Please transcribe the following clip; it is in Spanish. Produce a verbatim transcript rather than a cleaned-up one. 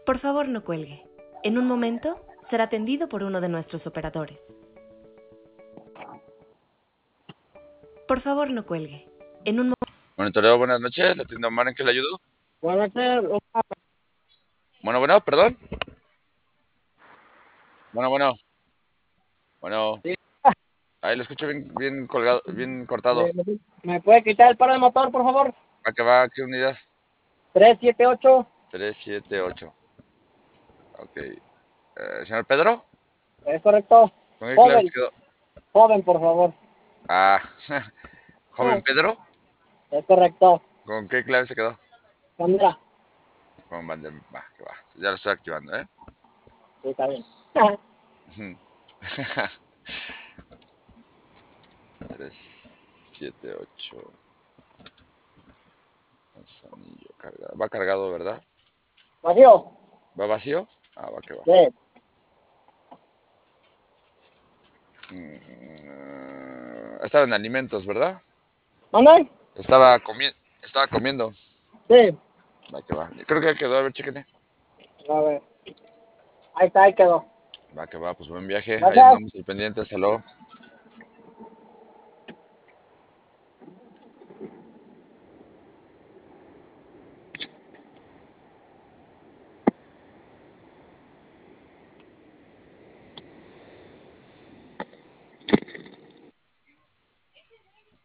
Por favor, no cuelgue. En un momento será atendido por uno de nuestros operadores. Por favor, no cuelgue. En un momento... Monitoreo, buenas noches. ¿La tienda Omar en qué le ayudo? Buenas noches. Bueno, bueno, perdón. Bueno, bueno. Bueno. Sí. Ahí lo escucho bien, bien colgado, bien cortado. ¿Me puede quitar el paro de motor, por favor? ¿A qué va? ¿Qué unidad? tres siete ocho. tres siete ocho. Ok. Eh, ¿Señor Pedro? ¿Es correcto? ¿Con qué clave se Joven. quedó? Joven, por favor. Ah, joven Pedro. Es correcto. ¿Con qué clave se quedó? Sandra. Con Bander. Va, que va. Ya lo estoy activando, ¿eh? Sí, está bien. tres siete ocho. Manzanillo cargado. Va cargado, ¿verdad? ¿Vacío? ¿Va vacío? Ah, va que va. Sí. Mm, estaba en alimentos, ¿verdad? ¿Dónde? Estaba, comi estaba comiendo. Sí. Va que va. Creo que ya quedó. A ver, chéquenle. A ver. Ahí está, ahí quedó. Va que va. Pues buen viaje. Ahí Gracias. andamos al pendiente. Hasta luego.